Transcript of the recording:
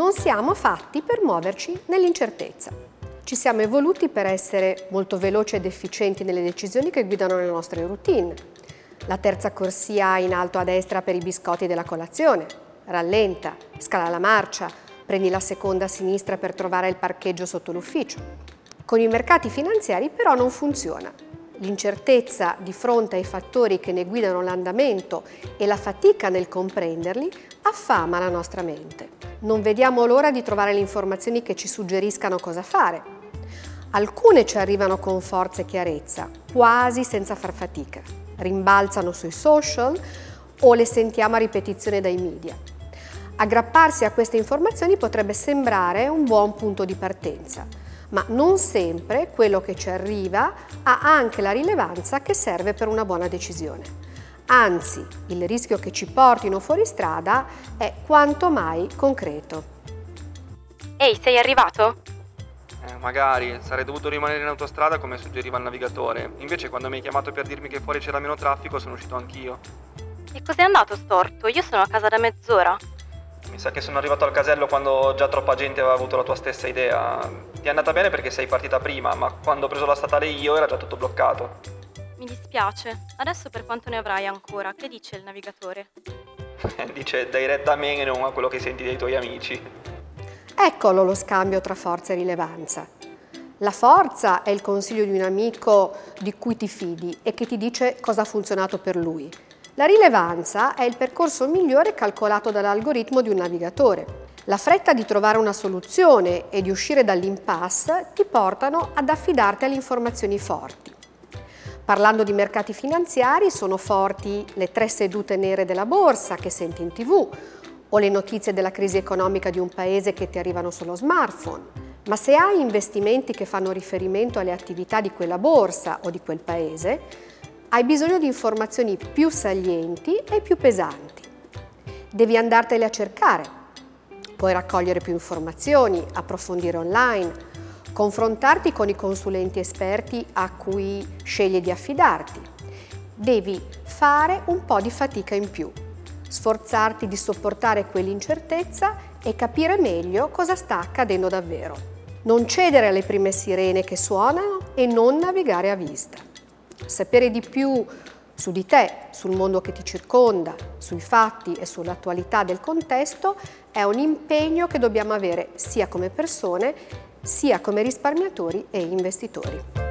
non siamo fatti per muoverci nell'incertezza. Ci siamo evoluti per essere molto veloci ed efficienti nelle decisioni che guidano le nostre routine. La terza corsia in alto a destra per i biscotti della colazione. Rallenta, scala la marcia, prendi la seconda a sinistra per trovare il parcheggio sotto l'ufficio. Con i mercati finanziari però non funziona. L'incertezza di fronte ai fattori che ne guidano l'andamento e la fatica nel comprenderli affama la nostra mente. Non vediamo l'ora di trovare le informazioni che ci suggeriscano cosa fare. Alcune ci arrivano con forza e chiarezza, quasi senza far fatica. Rimbalzano sui social o le sentiamo a ripetizione dai media. Aggrapparsi a queste informazioni potrebbe sembrare un buon punto di partenza, ma non sempre quello che ci arriva ha anche la rilevanza che serve per una buona decisione. Anzi, il rischio che ci portino fuori strada è quanto mai concreto. Ehi, sei arrivato? Magari, sarei dovuto rimanere in autostrada come suggeriva il navigatore. Invece quando mi hai chiamato per dirmi che fuori c'era meno traffico sono uscito anch'io. E cos'è andato storto? Io sono a casa da mezz'ora. Mi sa che sono arrivato al casello quando già troppa gente aveva avuto la tua stessa idea. Ti è andata bene perché sei partita prima, ma quando ho preso la statale io era già tutto bloccato. Mi dispiace. Adesso per quanto ne avrai ancora? Che dice il navigatore? Dice dai retta a me e non a quello che senti dai tuoi amici. Eccolo lo scambio tra forza e rilevanza. La forza è il consiglio di un amico di cui ti fidi e che ti dice cosa ha funzionato per lui. La rilevanza è il percorso migliore calcolato dall'algoritmo di un navigatore. La fretta di trovare una soluzione e di uscire dall'impasse ti portano ad affidarti alle informazioni forti. Parlando di mercati finanziari, sono forti le 3 sedute nere della borsa che senti in TV o le notizie della crisi economica di un paese che ti arrivano sullo smartphone. Ma se hai investimenti che fanno riferimento alle attività di quella borsa o di quel paese, hai bisogno di informazioni più salienti e più pesanti. Devi andartele a cercare. Puoi raccogliere più informazioni, approfondire online, confrontarti con i consulenti esperti a cui scegli di affidarti. Devi fare un po' di fatica in più, sforzarti di sopportare quell'incertezza e capire meglio cosa sta accadendo davvero. Non cedere alle prime sirene che suonano e non navigare a vista. Sapere di più su di te, sul mondo che ti circonda, sui fatti e sull'attualità del contesto è un impegno che dobbiamo avere sia come persone sia come risparmiatori e investitori.